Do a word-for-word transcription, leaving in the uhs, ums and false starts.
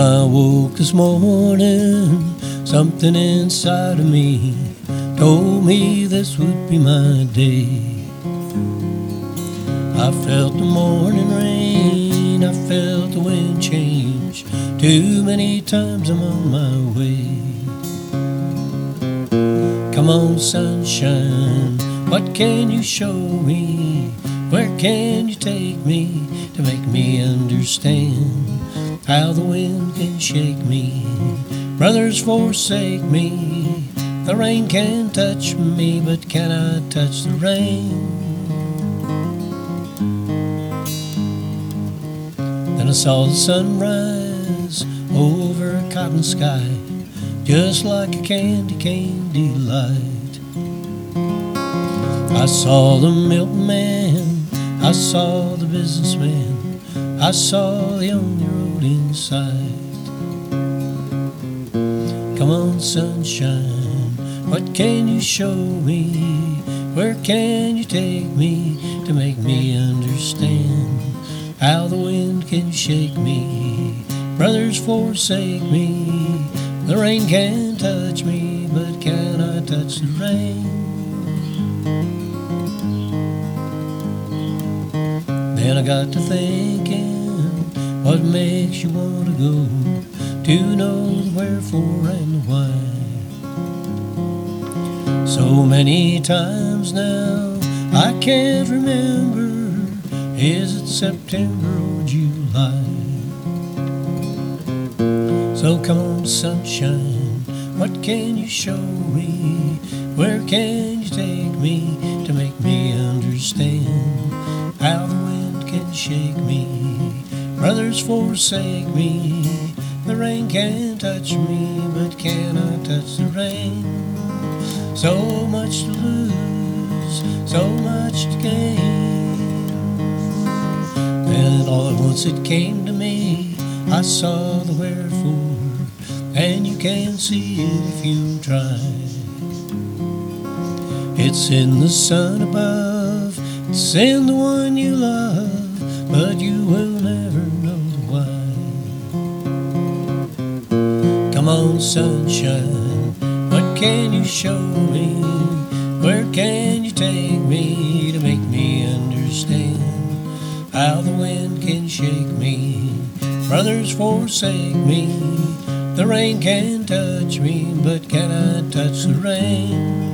I woke this morning, something inside of me told me this would be my day. I felt the morning rain, I felt the wind change. Too many times I'm on my way. Come on, sunshine, what can you show me? Where can you take me to make me understand how the wind can shake me? Brothers forsake me, the rain can touch me, but can I touch the rain? Then I saw the sunrise over a cotton sky, just like a candy cane delight. I saw the milkman, I saw the businessman, I saw the only road in sight. Come on, sunshine, what can you show me? Where can you take me to make me understand how the wind can shake me? Brothers forsake me, the rain can touch me, but can I touch the rain? Then I got to thinking, what makes you want to go to know the wherefore and the why? So many times now I can't remember, is it September or July? So come on, sunshine, what can you show me? Where can you take me to make me understand how the wind can shake me? Brothers forsake me, the rain can touch me, but can I touch the rain? So much to lose, so much to gain. Then all at once it came to me, I saw the wherefore, and you can see it if you try. It's in the sun above, it's in the one you love, but you will never know why. Come on, sunshine, what can you show me? Where can you take me to make me understand how the wind can shake me? Brothers forsake me, the rain can touch me, but can I touch the rain?